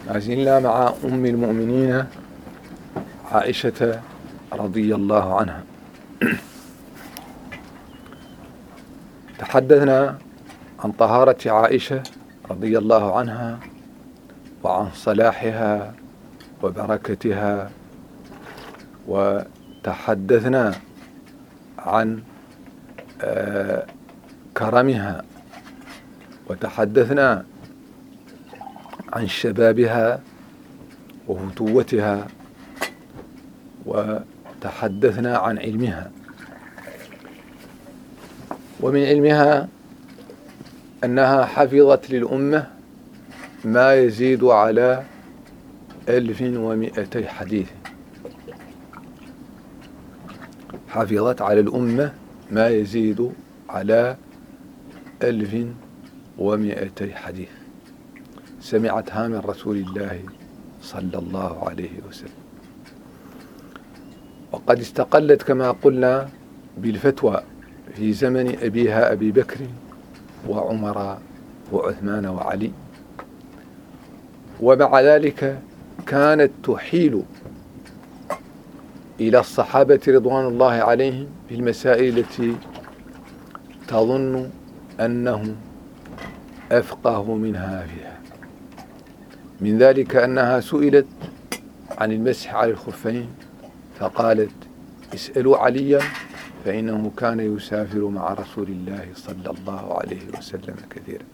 ما زلنا مع أم المؤمنين عائشة رضي الله عنها. تحدثنا عن طهارة عائشة رضي الله عنها وعن صلاحها وبركتها، وتحدثنا عن كرمها، وتحدثنا عن شبابها وفتوتها، وتحدثنا عن علمها. ومن علمها أنها حفظت للأمة ما يزيد على 1200 حديث. حفظت على الأمة ما يزيد على 1200 حديث سمعتها من رسول الله صلى الله عليه وسلم. وقد استقلت كما قلنا بالفتوى في زمن أبيها أبي بكر وعمر وعثمان وعلي، ومع ذلك كانت تحيل إلى الصحابة رضوان الله عليهم في المسائل التي تظن أنهم أفقه منها فيها. من ذلك أنها سئلت عن المسح على الخفين فقالت: اسألوا عليا فإنه كان يسافر مع رسول الله صلى الله عليه وسلم كثيرا.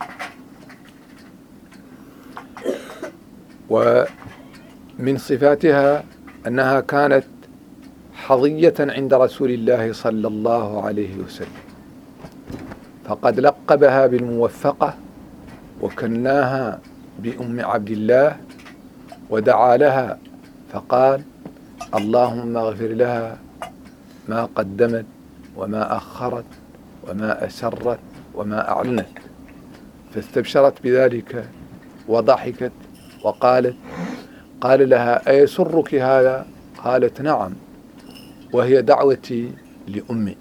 ومن صفاتها أنها كانت حظية عند رسول الله صلى الله عليه وسلم، فقد لقبها بالموفقة وكناها بأم عبد الله، ودعا لها فقال: اللهم اغفر لها ما قدمت وما أخرت وما أسرت وما أعلنت. فاستبشرت بذلك وضحكت وقالت: قال لها: أيسرك هذا؟ قالت: نعم، وهي دعوتي لأمي.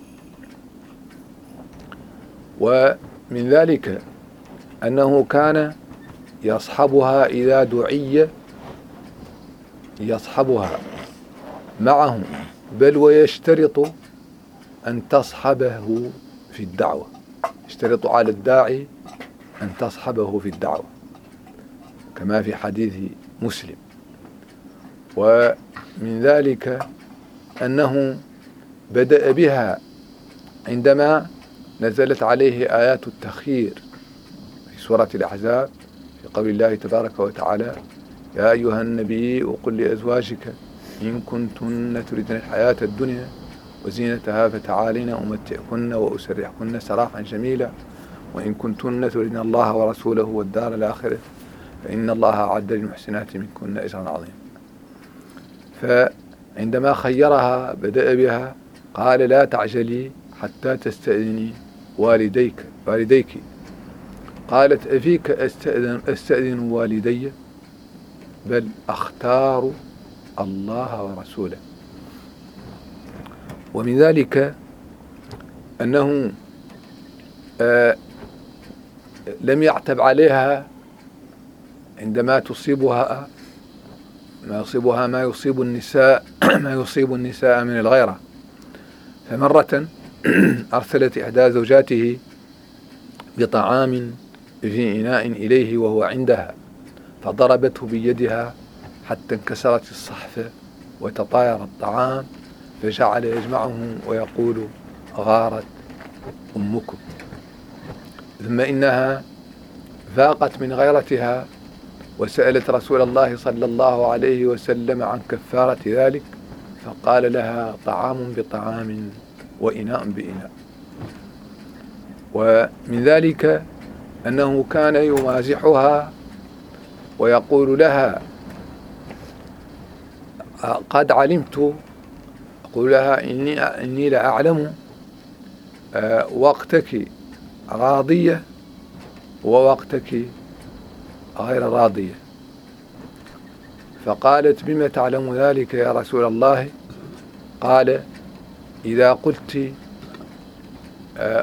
ومن ذلك أنه كان يصحبها إذا دعي، يصحبها معه، بل ويشترط أن تصحبه في الدعوة، يشترط على الداعي أن تصحبه في الدعوة كما في حديث مسلم. ومن ذلك أنه بدأ بها عندما نزلت عليه آيات التخيير في سورة الأحزاب في قول الله تبارك وتعالى: يا أيها النبي وقل لأزواجك إن كنتن تردن الحياة الدنيا وزينتها فتعالين أمتعكن وأسرحكن سراحا جميلا وإن كنتن تردن الله ورسوله والدار الآخرة فإن الله أعد للمحسنات منكن أجرا عظيما. فعندما خيرها بدأ بها قال: لا تعجلي حتى تستأذني والديك. قالت: أفيك أستأذن والدي؟ بل أختار الله ورسوله. ومن ذلك أنه لم يعتب عليها عندما تصيبها ما يصيب النساء من الغيرة. فمرة أرسلت إحدى زوجاته بطعام في إناء إليه وهو عندها، فضربته بيدها حتى انكسرت الصحفة وتطاير الطعام، فجعل يجمعهم ويقول: غارت أمكم. ثم إنها فاقت من غيرتها وسألت رسول الله صلى الله عليه وسلم عن كفارة ذلك، فقال لها: طعام بطعام وإناء بإناء. ومن ذلك أنه كان يمازحها ويقول لها: قد علمت، أقول لها: إني لأعلم وقتك راضية ووقتك غير راضية. فقالت: بما تعلم ذلك يا رسول الله؟ قال: إذا قلت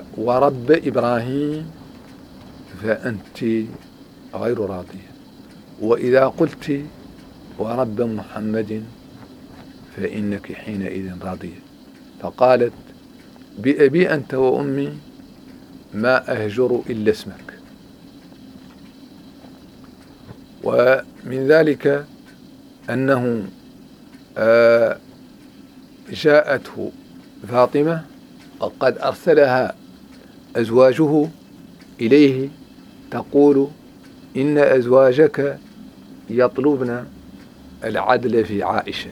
ورب إبراهيم فأنت غير راضية، وإذا قلت ورب محمد فإنك حينئذ راضية. فقالت بأبي أنت وأمي ما أهجر إلا اسمك. ومن ذلك أنه جاءته فاطمة وقد أرسلها أزواجه إليه تقول إن أزواجك يطلبن العدل في عائشة.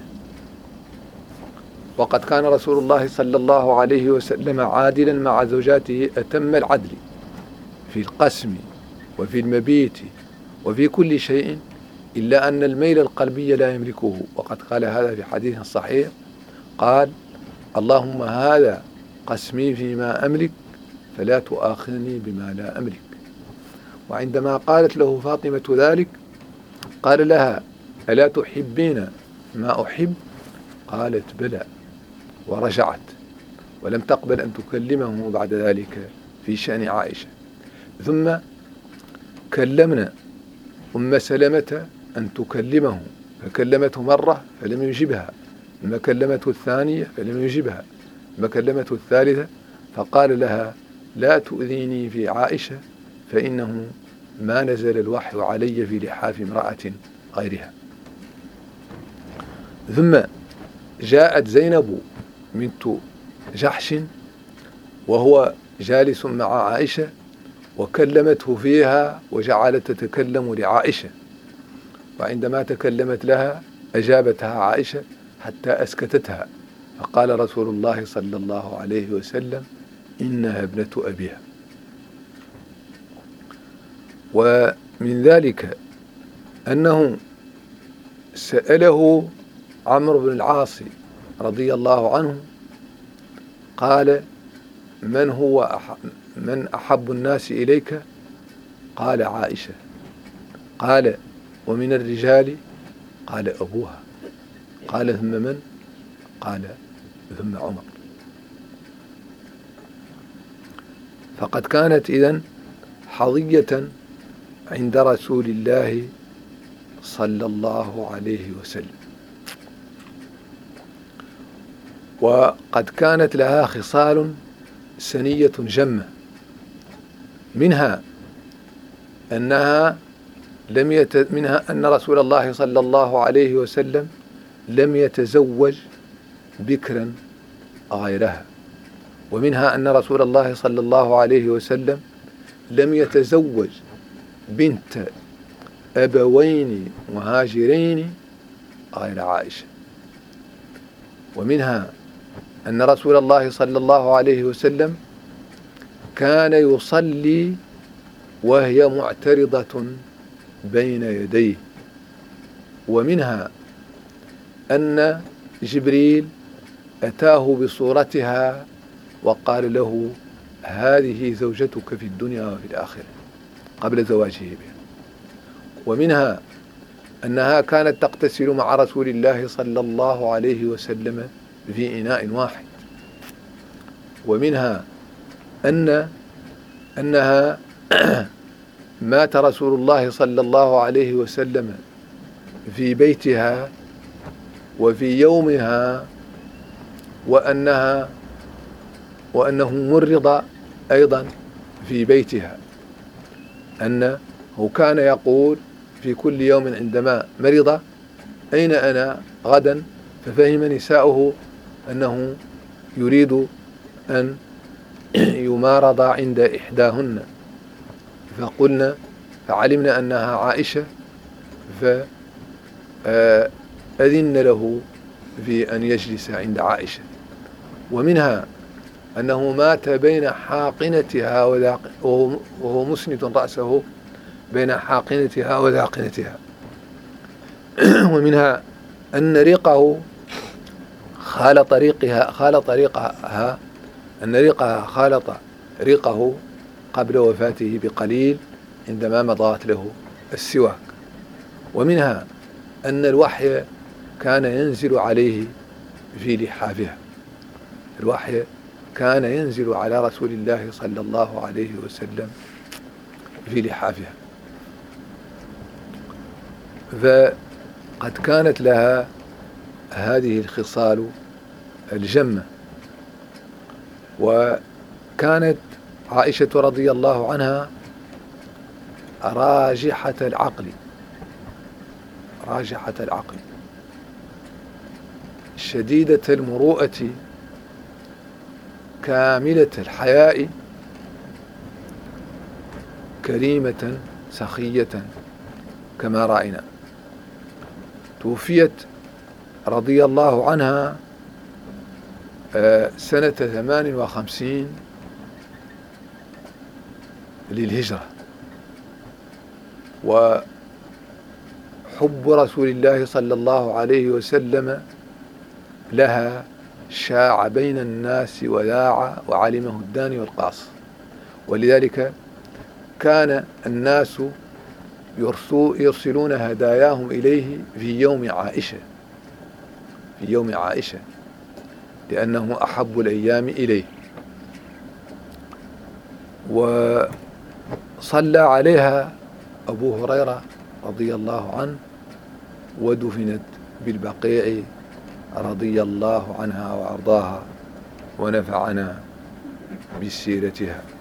وقد كان رسول الله صلى الله عليه وسلم عادلا مع زوجاته أتم العدل في القسم وفي المبيت وفي كل شيء، إلا أن الميل القلبي لا يملكه. وقد قال هذا في حديث صحيح، قال اللهم هذا قسمي فيما أملك فلا تؤاخذني بما لا أملك. وعندما قالت له فاطمة ذلك قال لها ألا تحبين ما أحب؟ قالت بلى، ورجعت ولم تقبل أن تكلمه بعد ذلك في شأن عائشة. ثم كلمنا أم سلمة أن تكلمه، فكلمته مرة فلم يجبها، ثم كلمته الثانية فلم يجبها، ثم كلمته الثالثة فقال لها لا تؤذيني في عائشة فإنه ما نزل الوحي علي في لحاف امرأة غيرها. ثم جاءت زينب بنت جحش وهو جالس مع عائشة وكلمته فيها وجعلت تتكلم لعائشة، وعندما تكلمت لها أجابتها عائشة حتى أسكتتها، فقال رسول الله صلى الله عليه وسلم إنها ابنة أبيها. ومن ذلك أنه سأله عمرو بن العاص رضي الله عنه قال من أحب الناس إليك؟ قال عائشة. قال ومن الرجال؟ قال أبوها. قال ثم من؟ قال ثم عمر. فقد كانت إذن حظية عند رسول الله صلى الله عليه وسلم، وقد كانت لها خصال سنية جمة، منها أن رسول الله صلى الله عليه وسلم لم يتزوج بكرا غيرها، ومنها أن رسول الله صلى الله عليه وسلم لم يتزوج بنت أبوين مهاجرين غير عائشة، ومنها أن رسول الله صلى الله عليه وسلم كان يصلي وهي معترضة بين يديه، ومنها أن جبريل أتاه بصورتها وقال له هذه زوجتك في الدنيا وفي الآخرة قبل زواجه بها. ومنها أنها كانت تغتسل مع رسول الله صلى الله عليه وسلم في إناء واحد. ومنها أنها مات رسول الله صلى الله عليه وسلم في بيتها وفي يومها، وأنه مرض أيضا في بيتها، أنه كان يقول في كل يوم عندما مرض أين أنا غدا؟ ففهم نساؤه أنه يريد أن يمارض عند إحداهن، فعلمنا أنها عائشة، فأذن له في أن يجلس عند عائشة. ومنها أنه مات بين حاقنتها وهو مسند رأسه بين حاقنتها وذاقنتها. ومنها أن ريقه خالط ريقه قبل وفاته بقليل عندما مضات له السواك. ومنها أن الوحي كان ينزل عليه في لحافها، الوحي كان ينزل على رسول الله صلى الله عليه وسلم في لحافها. فقد كانت لها هذه الخصال الجمة. وكانت عائشة رضي الله عنها راجحة العقل شديدة المروءة كاملة الحياء كريمة سخية كما رأينا. توفيت رضي الله عنها سنة 58 للهجرة. وحب رسول الله صلى الله عليه وسلم لها شاع بين الناس وذاع وعلمه الداني والقاص، ولذلك كان الناس يرسلون هداياهم إليه في يوم عائشة لأنه أحب الأيام إليه. وصلى عليها أبو هريرة رضي الله عنه ودفنت بالبقيع رضي الله عنها وأرضاها ونفعنا بسيرتها.